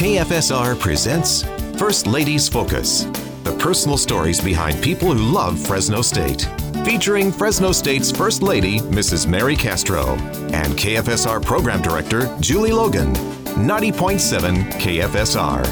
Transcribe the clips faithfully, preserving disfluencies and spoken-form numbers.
K F S R presents First Ladies Focus, the personal stories behind people who love Fresno State. Featuring Fresno State's First Lady, Missus Mary Castro, and K F S R Program Director, Julie Logan. ninety point seven K F S R.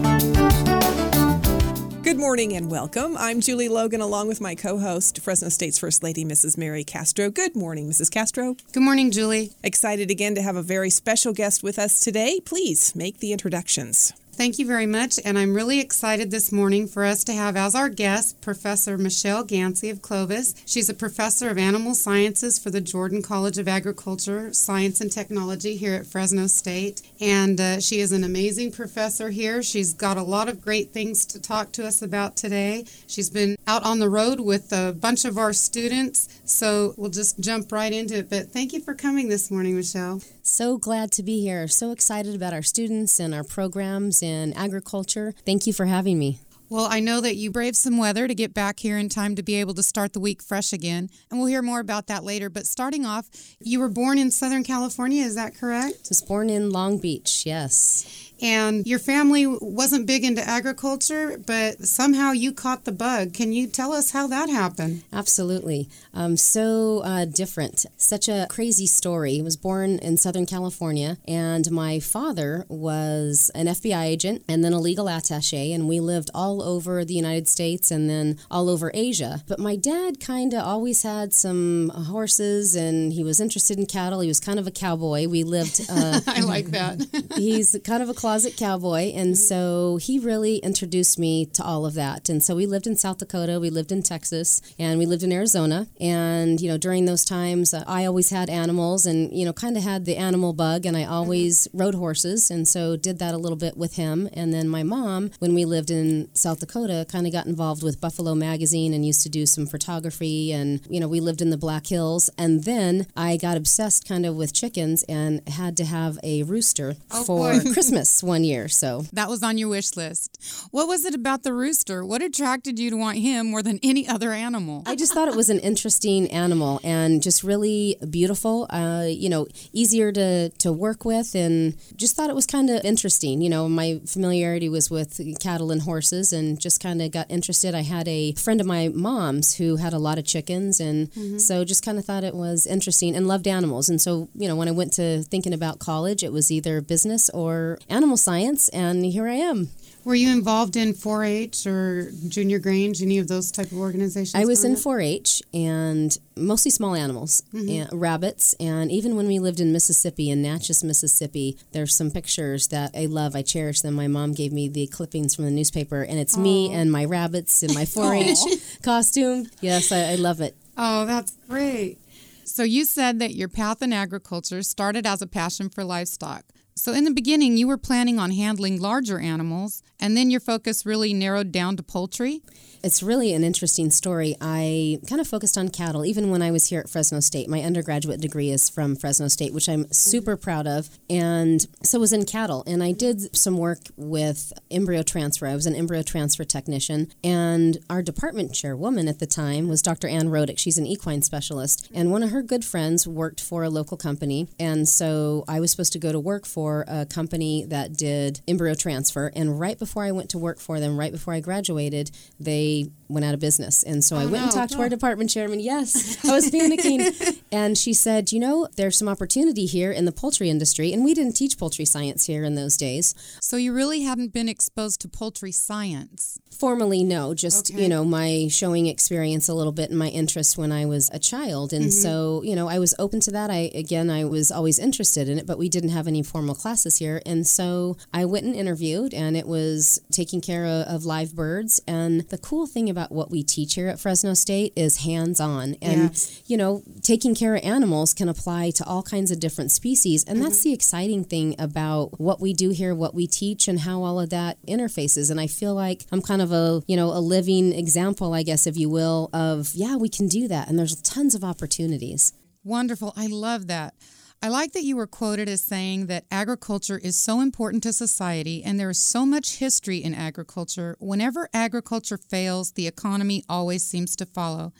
Good morning and welcome. I'm Julie Logan along with my co-host, Fresno State's First Lady, Missus Mary Castro. Good morning, Missus Castro. Good morning, Julie. Excited again to have a very special guest with us today. Please make the introductions. Thank you very much, and I'm really excited this morning for us to have as our guest Professor Michelle Gansey of Clovis. She's a professor of animal sciences for the Jordan College of Agriculture, Science, and Technology here at Fresno State, and uh, she is an amazing professor here. She's got a lot of great things to talk to us about today. She's been out on the road with a bunch of our students, so we'll just jump right into it. But thank you for coming this morning, Michelle. So glad to be here. So excited about our students and our programs in agriculture. Thank you for having me. Well, I know that you braved some weather to get back here in time to be able to start the week fresh again, and we'll hear more about that later. But starting off, you were born in Southern California, is that correct? I was born in Long Beach, yes. And your family wasn't big into agriculture, but somehow you caught the bug. Can you tell us how that happened? Absolutely. Um, so uh, different. Such a crazy story. I was born in Southern California, and my father was an F B I agent and then a legal attaché, and we lived all over the United States and then all over Asia. But my dad kind of always had some horses, and he was interested in cattle. He was kind of a cowboy. We lived... Uh, I like that. He's kind of a closet cowboy, and so he really introduced me to all of that. And so we lived in South Dakota, we lived in Texas, and we lived in Arizona. And, you know, during those times, uh, I always had animals and, you know, kind of had the animal bug, and I always rode horses, and so did that a little bit with him. And then my mom, when we lived in South Dakota, kind of got involved with Buffalo Magazine and used to do some photography, and, you know, we lived in the Black Hills. And then I got obsessed kind of with chickens and had to have a rooster oh, for boy. Christmas one year. So that was on your wish list. What was it about the rooster? What attracted you to want him more than any other animal? I just thought it was an interesting animal and just really beautiful, uh, you know, easier to, to work with, and just thought it was kind of interesting. You know, my familiarity was with cattle and horses and just kind of got interested. I had a friend of my mom's who had a lot of chickens, and mm-hmm. so just kind of thought it was interesting and loved animals. And so, you know, when I went to thinking about college, it was either business or animal science, and here I am. Were you involved in four H or Junior Grange, any of those type of organizations? I was in four H and mostly small animals, mm-hmm. and rabbits, and even when we lived in Mississippi, in Natchez, Mississippi, there's some pictures that I love. I cherish them. My mom gave me the clippings from the newspaper, and it's Aww. me and my rabbits in my four H costume. Yes, I, I love it. Oh, that's great. So you said that your path in agriculture started as a passion for livestock. So in the beginning, you were planning on handling larger animals, and then your focus really narrowed down to poultry? It's really an interesting story. I kind of focused on cattle, even when I was here at Fresno State. My undergraduate degree is from Fresno State, which I'm super proud of, and so was in cattle. And I did some work with embryo transfer. I was an embryo transfer technician, and our department chairwoman at the time was Doctor Ann Rodick. She's an equine specialist, and one of her good friends worked for a local company, and so I was supposed to go to work for for a company that did embryo transfer, and right before I went to work for them, right before I graduated, they went out of business. And so oh, I went no, and talked no. to our department chairman. Yes, I was panicking. And she said, you know, there's some opportunity here in the poultry industry, and we didn't teach poultry science here in those days. So you really hadn't been exposed to poultry science? Formally, no, just, okay. you know, my showing experience a little bit and my interest when I was a child. And mm-hmm. so, you know, I was open to that. I, again, I was always interested in it, but we didn't have any formal classes here. And so I went and interviewed, and it was taking care of, of live birds. And the cool thing about what we teach here at Fresno State is hands-on. And, yes. you know, taking care of animals can apply to all kinds of different species. And mm-hmm. that's the exciting thing about what we do here, what we teach, and how all of that interfaces. And I feel like I'm kind of a, you know, a living example, I guess, if you will, of, yeah, we can do that. And there's tons of opportunities. Wonderful. I love that. I like that you were quoted as saying that agriculture is so important to society, and there is so much history in agriculture. Whenever agriculture fails, the economy always seems to follow.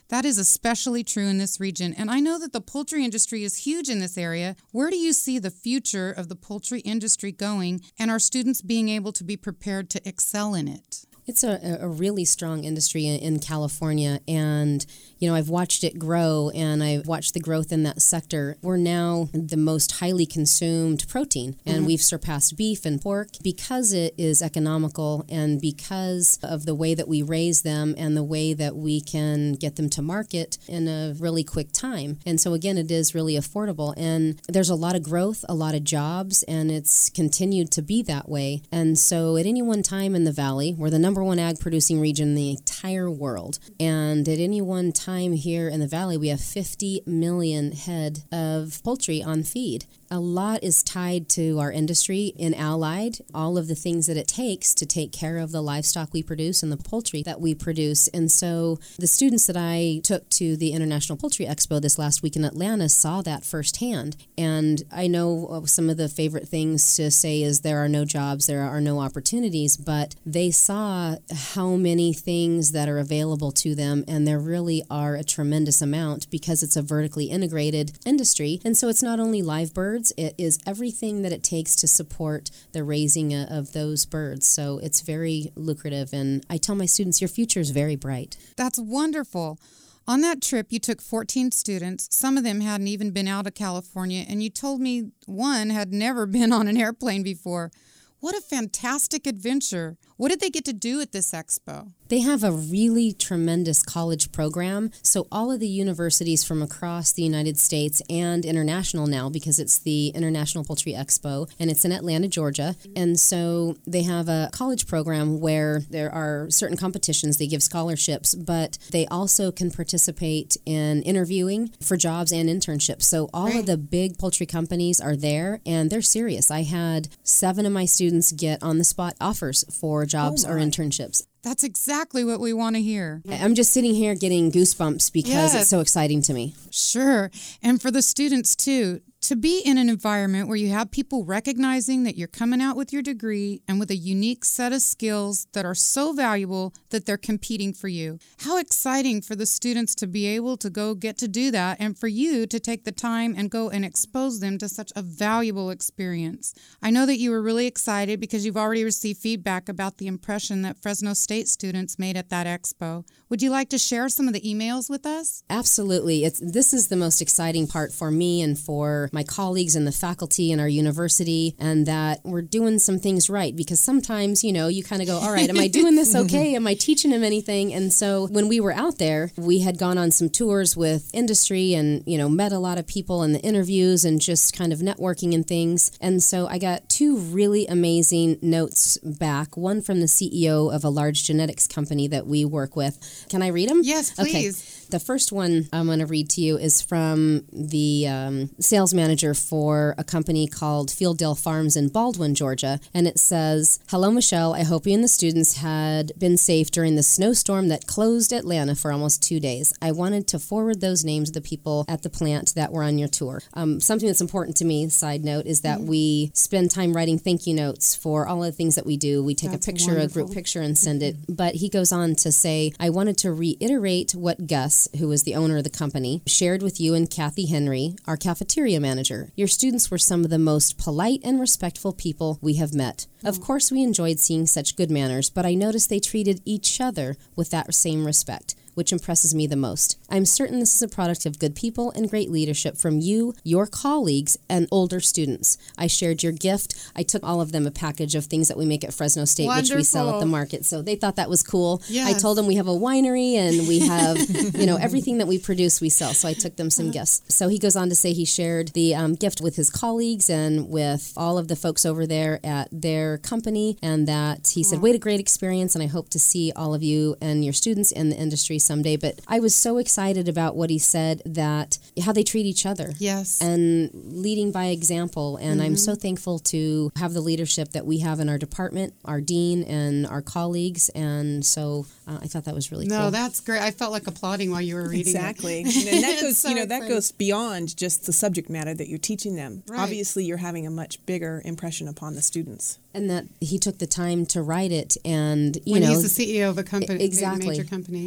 That is especially true in this region, and I know that the poultry industry is huge in this area. Where do you see the future of the poultry industry going, and are students being able to be prepared to excel in it? It's a, a really strong industry in, in California, and you know, I've watched it grow, and I've watched the growth in that sector. We're now the most highly consumed protein, and mm-hmm. we've surpassed beef and pork because it is economical and because of the way that we raise them and the way that we can get them to market in a really quick time. And so again, it is really affordable, and there's a lot of growth, a lot of jobs, and it's continued to be that way. And so at any one time in the Valley, we're the number one ag producing region in the entire world, and at any one time Time here in the Valley, we have fifty million head of poultry on feed. A lot is tied to our industry in Allied, all of the things that it takes to take care of the livestock we produce and the poultry that we produce. And so the students that I took to the International Poultry Expo this last week in Atlanta saw that firsthand. And I know some of the favorite things to say is there are no jobs, there are no opportunities, but they saw how many things that are available to them, and there really are a tremendous amount because it's a vertically integrated industry. And so it's not only live birds, it is everything that it takes to support the raising of those birds. So it's very lucrative, and I tell my students, your future is very bright. That's wonderful. On that trip, you took fourteen students. Some of them hadn't even been out of California, and you told me one had never been on an airplane before. What a fantastic adventure. What did they get to do at this expo? They have a really tremendous college program. So all of the universities from across the United States and international now, because it's the International Poultry Expo, and it's in Atlanta, Georgia. And so they have a college program where there are certain competitions. They give scholarships, but they also can participate in interviewing for jobs and internships. So all Right. of the big poultry companies are there, and they're serious. I had seven of my students get on-the-spot offers for jobs Oh, or my. internships. That's exactly what we want to hear. I'm just sitting here getting goosebumps because Yes. it's so exciting to me. Sure. And for the students, too, to be in an environment where you have people recognizing that you're coming out with your degree and with a unique set of skills that are so valuable that they're competing for you. How exciting for the students to be able to go get to do that, and for you to take the time and go and expose them to such a valuable experience. I know that you were really excited because you've already received feedback about the impression that Fresno State students made at that expo. Would you like to share some of the emails with us? Absolutely. It's this is the most exciting part for me and for my colleagues and the faculty in our university, and that we're doing some things right, because sometimes, you know, you kind of go, all right, am I doing this okay? Am I teaching them anything? And so when we were out there, we had gone on some tours with industry and, you know, met a lot of people in the interviews and just kind of networking and things. And so I got two really amazing notes back, one from the C E O of a large genetics company that we work with. Can I read them? Yes, please. Okay. The first one I'm going to read to you is from the um, sales manager for a company called Fielddale Farms in Baldwin, Georgia. And it says, "Hello, Michelle. I hope you and the students had been safe during the snowstorm that closed Atlanta for almost two days. I wanted to forward those names of the people at the plant that were on your tour." Um, something that's important to me, side note, is that mm-hmm. we spend time writing thank you notes for all of the things that we do. We take That's a picture, wonderful. a group picture, and send it. But he goes on to say, "I wanted to reiterate what Gus, who is the owner of the company, shared with you and Kathy Henry, our cafeteria manager. Your students were some of the most polite and respectful people we have met. Of course, we enjoyed seeing such good manners, but I noticed they treated each other with that same respect, which impresses me the most. I'm certain this is a product of good people and great leadership from you, your colleagues, and older students. I shared your gift. I took all of them a package of things that we make at Fresno State, Wonderful. which we sell at the market. So they thought that was cool. Yes. I told them we have a winery and we have, you know, everything that we produce, we sell. So I took them some gifts. So he goes on to say he shared the um, gift with his colleagues and with all of the folks over there at their company, and that he said, "Wait, a great experience, and I hope to see all of you and your students in the industry someday." But I was so excited about what he said, that how they treat each other. Yes. And leading by example. And mm-hmm. I'm so thankful to have the leadership that we have in our department, our dean and our colleagues. And so uh, I thought that was really no, cool. No, that's great. I felt like applauding while you were reading Exactly. it. And that goes, so you know, that exciting. goes beyond just the subject matter that you're teaching them. Right. Obviously, you're having a much bigger impression upon the students. And that he took the time to write it, and you when know, he's the C E O of a company, exactly, a major company. And there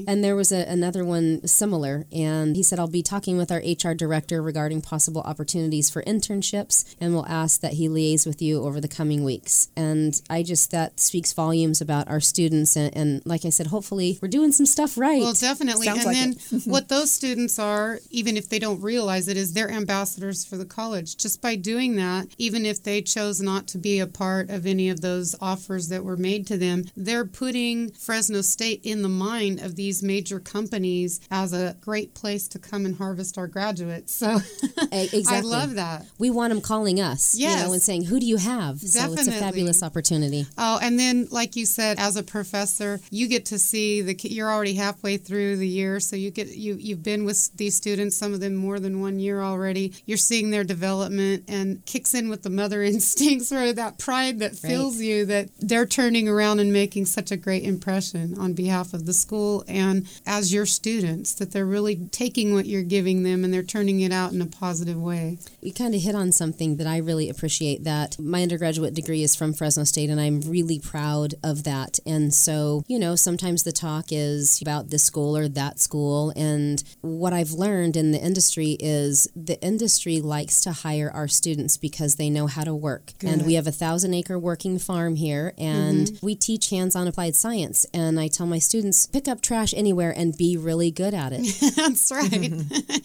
was a, another one similar, and he said, I'll be talking with our H R director regarding possible opportunities for internships, and we'll ask that he liaise with you over the coming weeks. And I just, that speaks volumes about our students, and, and like I said, hopefully we're doing some stuff right. Well, definitely. Sounds and like then it. what those students are, even if they don't realize it, is they're ambassadors for the college. Just by doing that, even if they chose not to be a part of any of those offers that were made to them, they're putting Fresno State in the mind of these major companies as a great place to come and harvest our graduates. So exactly. I love that. We want them calling us, Yes. you know, and saying, who do you have? So it's a Definitely. fabulous opportunity. Oh, and then, like you said, as a professor, you get to see the. You're already halfway through the year, so you get you you've been with these students, some of them more than one year already. You're seeing their development, and kicks in with the mother instincts, or that pride that fills Right. you that they're turning around and making such a great impression on behalf of the school and as your students. That they're really taking what you're giving them and they're turning it out in a positive way. You kind of hit on something that I really appreciate, that my undergraduate degree is from Fresno State, and I'm really proud of that. And so, you know, sometimes the talk is about this school or that school. And what I've learned in the industry is the industry likes to hire our students because they know how to work. Good. And we have a thousand acre working farm here, and Mm-hmm. we teach hands-on applied science. And I tell my students, pick up trash anywhere and be really good at it. That's right.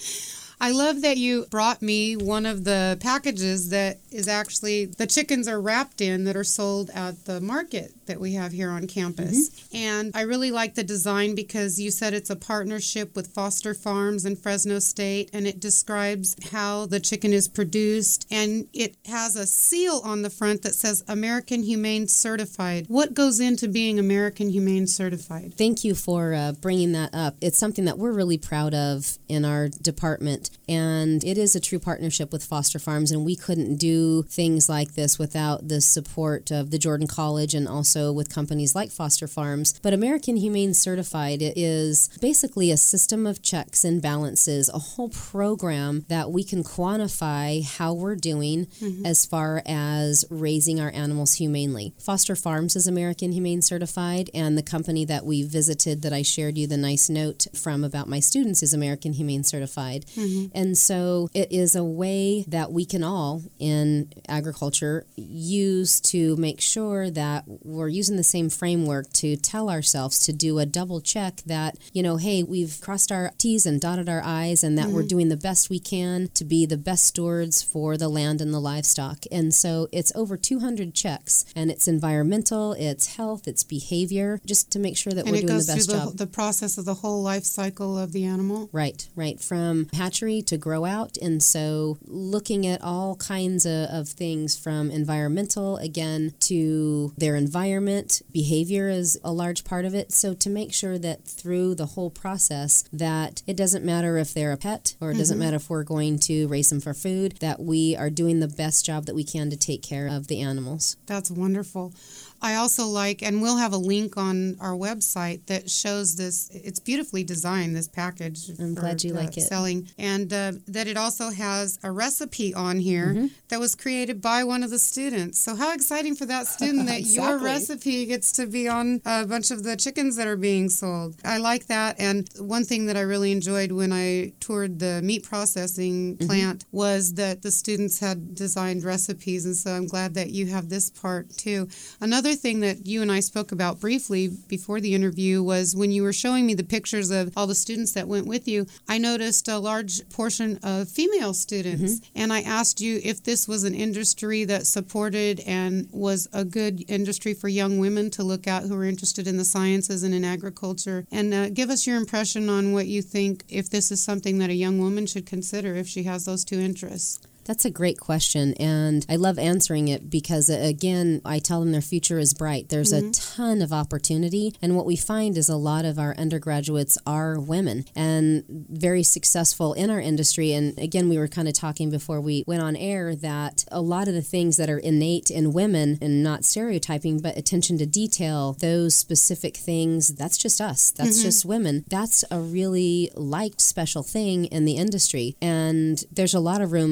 I love that you brought me one of the packages that is actually the chickens are wrapped in that are sold at the market that we have here on campus. Mm-hmm. And I really like the design because you said it's a partnership with Foster Farms in Fresno State, and it describes how the chicken is produced, and it has a seal on the front that says American Humane Certified. What goes into being American Humane Certified? Thank you for uh, bringing that up. It's something that we're really proud of in our department, and it is a true partnership with Foster Farms, and we couldn't do things like this without the support of the Jordan College and also with companies like Foster Farms. But American Humane Certified is basically a system of checks and balances, a whole program that we can quantify how we're doing mm-hmm. as far as raising our animals humanely. Foster Farms is American Humane Certified, and the company that we visited that I shared you the nice note from about my students is American Humane Certified. Mm-hmm. And so it is a way that we can all in agriculture use to make sure that we're using the same framework to tell ourselves to do a double check that, you know, hey, we've crossed our T's and dotted our I's, and that mm-hmm. we're doing the best we can to be the best stewards for the land and the livestock. And so it's over two hundred checks, and it's environmental, it's health, it's behavior, just to make sure that and we're doing the best job. And it goes through job. the process of the whole life cycle of the animal? Right, right. From hatchery to grow out. And so looking at all kinds of, of things from environmental, again, to their environment. Behavior is a large part of it. So to make sure that through the whole process that it doesn't matter if they're a pet or it mm-hmm. doesn't matter if we're going to raise them for food, that we are doing the best job that we can to take care of the animals. That's wonderful. I also like, and we'll have a link on our website that shows this. It's beautifully designed, this package. I'm for, glad you uh, like it. Selling. And uh, that it also has a recipe on here mm-hmm. that was created by one of the students. So how exciting for that student that exactly. your recipe gets to be on a bunch of the chickens that are being sold. I like that. And one thing that I really enjoyed when I toured the meat processing plant mm-hmm. was that the students had designed recipes. And so I'm glad that you have this part too. Another thing that you and I spoke about briefly before the interview was when you were showing me the pictures of all the students that went with you, I noticed a large portion of female students. Mm-hmm. And I asked you if this was an industry that supported and was a good industry for young women to look at who are interested in the sciences and in agriculture. And uh, give us your impression on what you think, if this is something that a young woman should consider if she has those two interests. That's a great question, and I love answering it because, again, I tell them their future is bright. There's mm-hmm. a ton of opportunity, and what we find is a lot of our undergraduates are women and very successful in our industry. And again, we were kind of talking before we went on air that a lot of the things that are innate in women, and not stereotyping, but attention to detail, those specific things, that's just us. That's mm-hmm. just women. That's a really liked special thing in the industry, and there's a lot of room for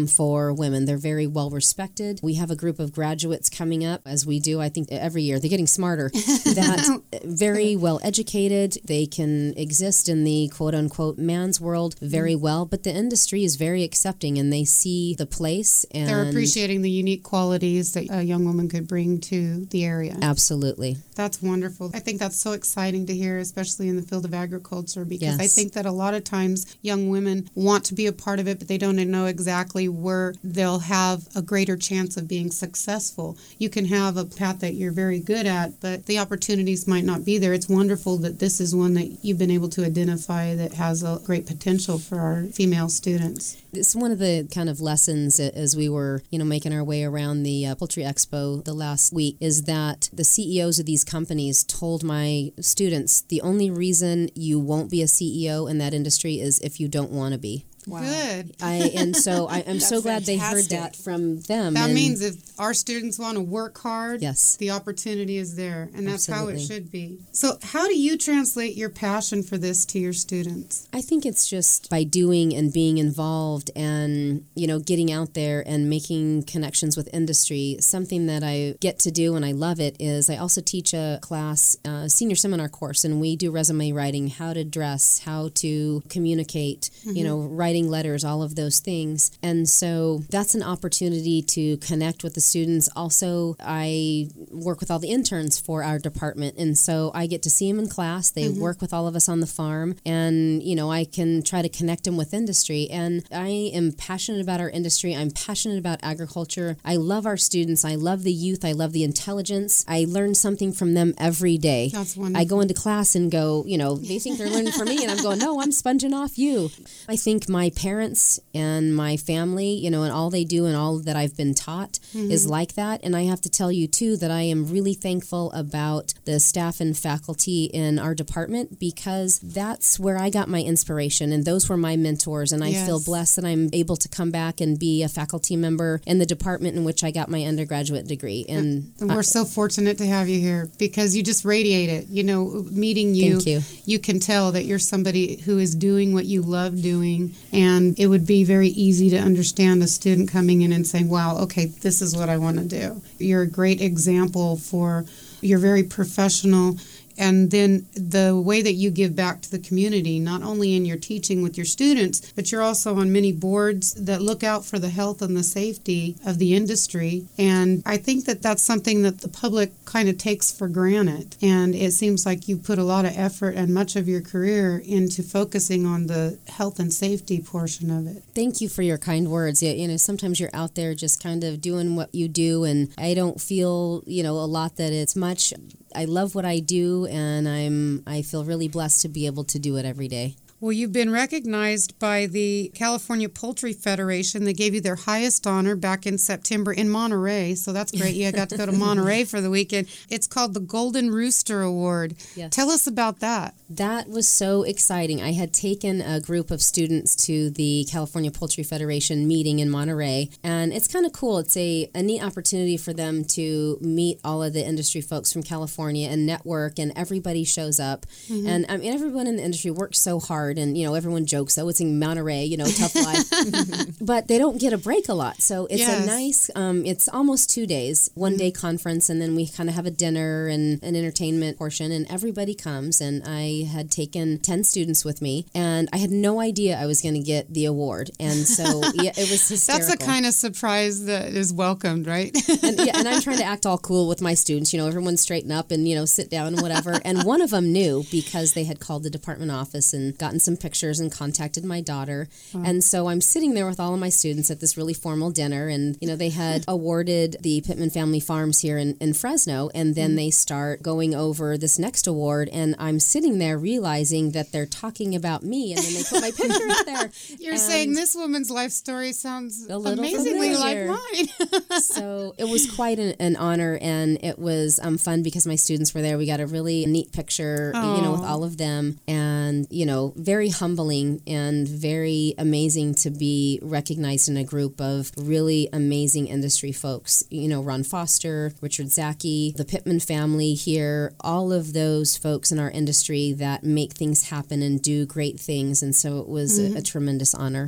for women. They're very well respected. We have a group of graduates coming up, as we do, I think, every year. They're getting smarter. That very well educated. They can exist in the quote-unquote man's world very well, but the industry is very accepting, and they see the place. And they're appreciating the unique qualities that a young woman could bring to the area. Absolutely. That's wonderful. I think that's so exciting to hear, especially in the field of agriculture, because Yes. I think that a lot of times young women want to be a part of it, but they don't know exactly where they'll have a greater chance of being successful. You can have a path that you're very good at, but the opportunities might not be there. It's wonderful that this is one that you've been able to identify that has a great potential for our female students. It's one of the kind of lessons as we were, you know, making our way around the uh, Poultry Expo the last week is that the C E Os of these companies told my students the only reason you won't be a C E O in that industry is if you don't want to be. Wow. Good. I and so I, I'm so glad fantastic. they heard that from them. That and means if our students want to work hard, Yes. the opportunity is there, and that's how Absolutely. it should be. So how do you translate your passion for this to your students? I think it's just by doing and being involved and, you know, getting out there and making connections with industry. Something that I get to do and I love it is I also teach a class, a senior seminar course, and we do resume writing, how to dress, how to communicate, mm-hmm. you know, writing letters, all of those things. And so that's an opportunity to connect with the students. Also, I work with all the interns for our department, and so I get to see them in class. They mm-hmm. work with all of us on the farm, and, you know, I can try to connect them with industry. And I am passionate about our industry. I'm passionate about agriculture. I love our students. I love the youth. I love the intelligence. I learn something from them every day. That's wonderful. I go into class and go, you know, they think they're learning from me, and I'm going, no, I'm sponging off you. I think my parents and my family, you know, and all they do and all that I've been taught mm-hmm. is like that. And I have to tell you, too, that I am really thankful about the staff and faculty in our department, because that's where I got my inspiration, and those were my mentors. And I yes. feel blessed that I'm able to come back and be a faculty member in the department in which I got my undergraduate degree. And we're I, so fortunate to have you here, because you just radiate it. You know, meeting you, thank you, you can tell that you're somebody who is doing what you love doing. And it would be very easy to understand a student coming in and saying, wow, okay, this is what I want to do. You're a great example for, you're very professional. And then the way that you give back to the community, not only in your teaching with your students, but you're also on many boards that look out for the health and the safety of the industry. And I think that that's something that the public kind of takes for granted. And it seems like you put a lot of effort and much of your career into focusing on the health and safety portion of it. Thank you for your kind words. Yeah, you know, sometimes you're out there just kind of doing what you do, and I don't feel, you know, a lot that it's much. I love what I do, and I'm I feel really blessed to be able to do it every day. Well, you've been recognized by the California Poultry Federation. They gave you their highest honor back in September in Monterey, so that's great. Yeah, I got to go to Monterey for the weekend. It's called the Golden Rooster Award. Yes. Tell us about that. That was so exciting. I had taken a group of students to the California Poultry Federation meeting in Monterey, and it's kind of cool. It's a, a neat opportunity for them to meet all of the industry folks from California and network, and everybody shows up. Mm-hmm. And I mean, everyone in the industry works so hard, and, you know, everyone jokes, oh, it's in Monterey, you know, tough life. But they don't get a break a lot. So it's yes. a nice, um, it's almost two days, one mm-hmm. day conference, and then we kind of have a dinner and an entertainment portion, and everybody comes. And I had taken ten students with me, and I had no idea I was going to get the award. And so yeah, it was hysterical. That's the kind of surprise that is welcomed, right? and, yeah, and I'm trying to act all cool with my students. You know, everyone straighten up and, you know, sit down and whatever. And one of them knew, because they had called the department office and gotten some pictures and contacted my daughter. Oh. And so I'm sitting there with all of my students at this really formal dinner, and, you know, they had awarded the Pittman Family Farms here in, in Fresno, and then mm. they start going over this next award, and I'm sitting there realizing that they're talking about me, and then they put my picture up there. You're saying this woman's life story sounds amazingly familiar. like mine. So it was quite an, an honor, and it was um, fun because my students were there. We got a really neat picture, oh. you know, with all of them, and, you know, very humbling and very amazing to be recognized in a group of really amazing industry folks. You know, Ron Foster, Richard Zaki, the Pittman family here, all of those folks in our industry that make things happen and do great things. And so it was mm-hmm. a, a tremendous honor.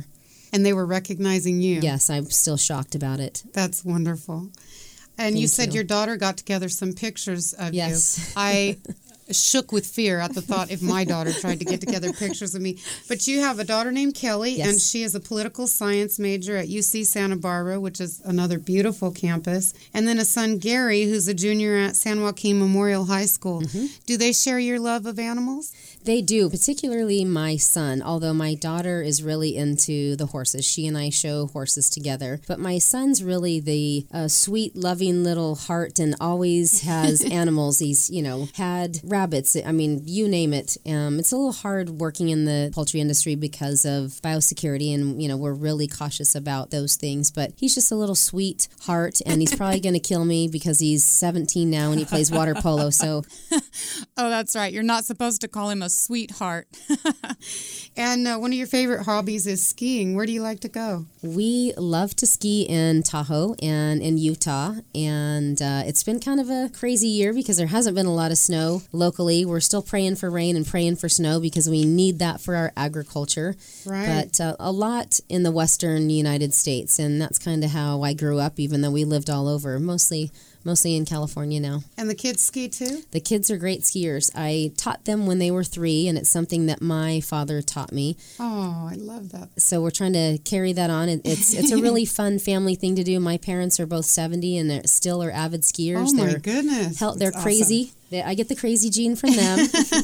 And they were recognizing you. Yes, I'm still shocked about it. That's wonderful. And Thank you said you. your daughter got together some pictures of Yes. you. I shook with fear at the thought if my daughter tried to get together pictures of me. But you have a daughter named Kelly, Yes. and she is a political science major at U C Santa Barbara, which is another beautiful campus. And then a son, Gary, who's a junior at San Joaquin Memorial High School. Mm-hmm. Do they share your love of animals? They do, particularly my son, although my daughter is really into the horses. She and I show horses together. But my son's really the uh, sweet, loving little heart and always has animals. He's, you know, had rabbits. I mean, you name it. Um, it's a little hard working in the poultry industry because of biosecurity, and, you know, we're really cautious about those things. But he's just a little sweet heart, and he's probably going to kill me because he's seventeen now and he plays water polo. So, Oh, that's right. You're not supposed to call him a sweetheart. And uh, one of your favorite hobbies is skiing. Where do you like to go? we love to ski in Tahoe and in Utah, and uh, it's been kind of a crazy year because there hasn't been a lot of snow locally. We're still praying for rain and praying for snow because we need that for our agriculture. Right. But uh, a lot in the western United States, and that's kind of how I grew up, even though we lived all over, mostly mostly in California now. And the kids ski too? The kids are great skiers. I taught them when they were three, and it's something that my father taught me. Oh, I love that. So we're trying to carry that on. It- It's it's a really fun family thing to do. My parents are both seventy, and they still are avid skiers. Oh, my they're, goodness. hell, they're That's crazy. They, I get the crazy gene from them.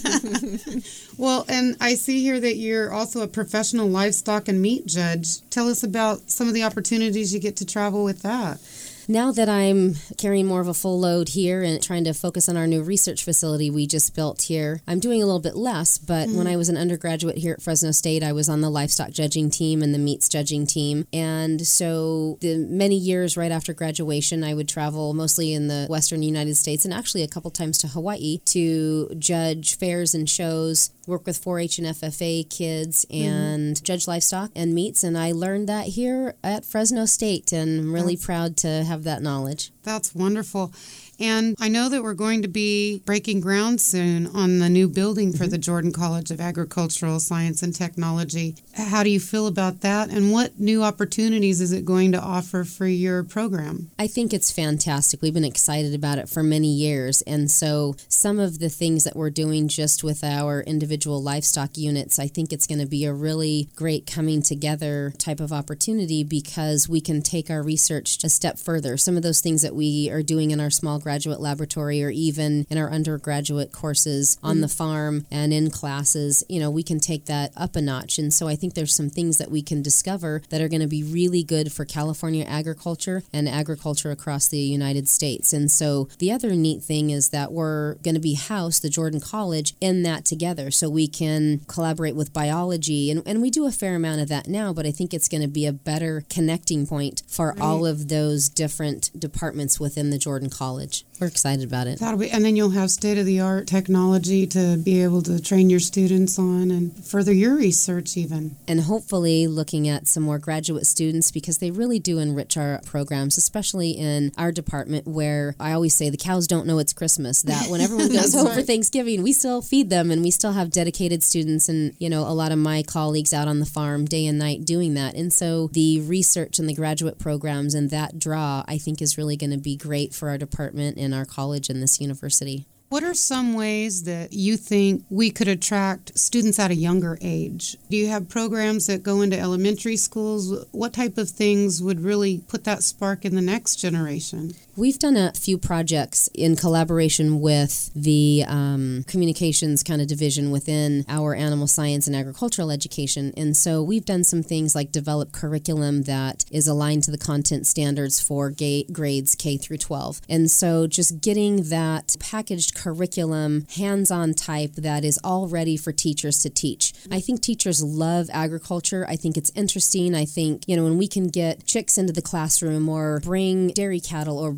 Well, and I see here that you're also a professional livestock and meat judge. Tell us about some of the opportunities you get to travel with that. Now that I'm carrying more of a full load here and trying to focus on our new research facility we just built here, I'm doing a little bit less. But mm-hmm. when I was an undergraduate here at Fresno State, I was on the livestock judging team and the meats judging team. And so the many years right after graduation, I would travel mostly in the western United States and actually a couple times to Hawaii to judge fairs and shows, work with four H and F F A kids, and mm-hmm. judge livestock and meats. And I learned that here at Fresno State, and I'm really That's- proud to have that knowledge. That's wonderful. And I know that we're going to be breaking ground soon on the new building for mm-hmm. the Jordan College of Agricultural Science and Technology. How do you feel about that? And what new opportunities is it going to offer for your program? I think it's fantastic. We've been excited about it for many years. And so some of the things that we're doing just with our individual livestock units, I think it's going to be a really great coming together type of opportunity because we can take our research a step further. Some of those things that we are doing in our small graduate laboratory or even in our undergraduate courses on mm-hmm. the farm and in classes, you know, we can take that up a notch. And so I think there's some things that we can discover that are going to be really good for California agriculture and agriculture across the United States. And so the other neat thing is that we're going to be housed, the Jordan College, in that together. So we can collaborate with biology. And, and we do a fair amount of that now, but I think it's going to be a better connecting point for right. all of those different departments within the Jordan College. We're excited about it. That'll be, and then you'll have state-of-the-art technology to be able to train your students on and further your research even. And hopefully looking at some more graduate students because they really do enrich our programs, especially in our department where I always say the cows don't know it's Christmas, that when everyone goes home right. for Thanksgiving, we still feed them and we still have dedicated students and, you know, a lot of my colleagues out on the farm day and night doing that. And so the research and the graduate programs and that draw, I think, is really going to be great for our department in our college and this university. What are some ways that you think we could attract students at a younger age? Do you have programs that go into elementary schools? What type of things would really put that spark in the next generation? We've done a few projects in collaboration with the um, communications kind of division within our animal science and agricultural education. And so we've done some things like develop curriculum that is aligned to the content standards for ga- grades K through twelve. And so just getting that packaged curriculum, hands-on type that is all ready for teachers to teach. I think teachers love agriculture. I think it's interesting. I think, you know, when we can get chicks into the classroom or bring dairy cattle or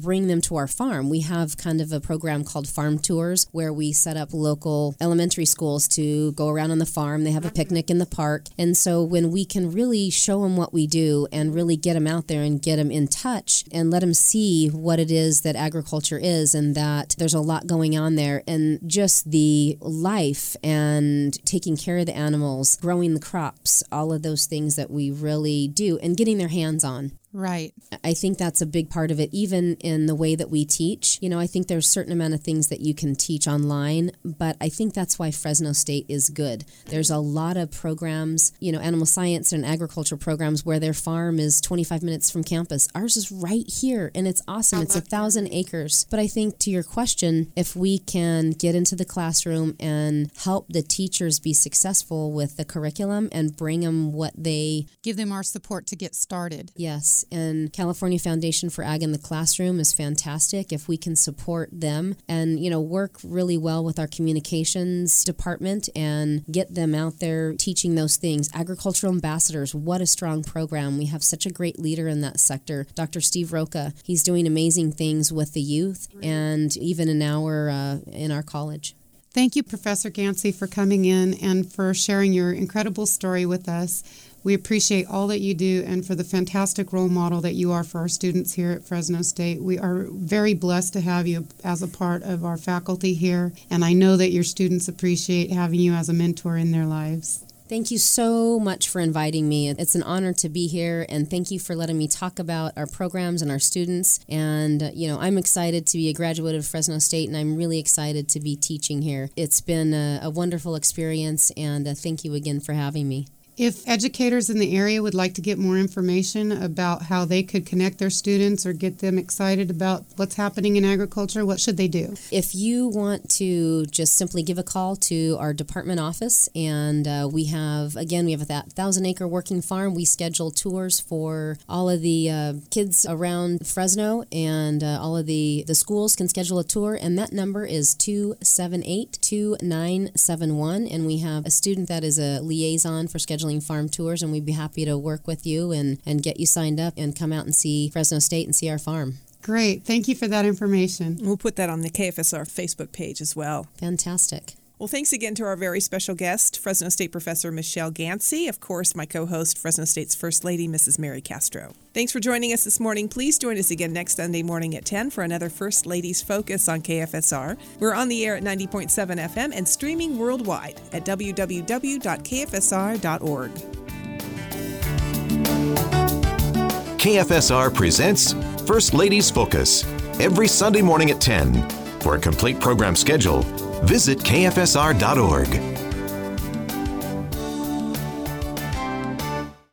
bring them to our farm. We have kind of a program called Farm Tours where we set up local elementary schools to go around on the farm. They have a picnic in the park. And so when we can really show them what we do and really get them out there and get them in touch and let them see what it is that agriculture is and that there's a lot going on there and just the life and taking care of the animals, growing the crops, all of those things that we really do and getting their hands on. Right. I think that's a big part of it, even in the way that we teach. You know, I think there's a certain amount of things that you can teach online, but I think that's why Fresno State is good. There's a lot of programs, you know, animal science and agriculture programs where their farm is twenty-five minutes from campus. Ours is right here, and it's awesome. It's a thousand acres. But I think to your question, if we can get into the classroom and help the teachers be successful with the curriculum and bring them what they... Give them our support to get started. Yes. And California Foundation for Ag in the Classroom is fantastic. If we can support them and, you know, work really well with our communications department and get them out there teaching those things. Agricultural ambassadors, what a strong program. We have such a great leader in that sector, Doctor Steve Roca. He's doing amazing things with the youth and even in our, uh, in our college. Thank you, Professor Gansey, for coming in and for sharing your incredible story with us. We appreciate all that you do and for the fantastic role model that you are for our students here at Fresno State. We are very blessed to have you as a part of our faculty here, and I know that your students appreciate having you as a mentor in their lives. Thank you so much for inviting me. It's an honor to be here, and thank you for letting me talk about our programs and our students. And, uh, you know, I'm excited to be a graduate of Fresno State, and I'm really excited to be teaching here. It's been a, a wonderful experience, and uh, thank you again for having me. If educators in the area would like to get more information about how they could connect their students or get them excited about what's happening in agriculture, what should they do? If you want to just simply give a call to our department office, and uh, we have, again, we have a th- thousand acre working farm. We schedule tours for all of the uh, kids around Fresno, and uh, all of the, the schools can schedule a tour, and that number is two seven eight, two nine seven one, and we have a student that is a liaison for scheduling farm tours, and we'd be happy to work with you and, and get you signed up and come out and see Fresno State and see our farm. Great. Thank you for that information. We'll put that on the K F S R Facebook page as well. Fantastic. Well, thanks again to our very special guest, Fresno State Professor Michelle Gansey, of course, my co-host, Fresno State's First Lady, Missus Mary Castro. Thanks for joining us this morning. Please join us again next Sunday morning at ten for another First Ladies Focus on K F S R. We're on the air at ninety point seven F M and streaming worldwide at w w w dot k f s r dot org. K F S R presents First Ladies Focus every Sunday morning at ten. For a complete program schedule, visit k f s r dot org.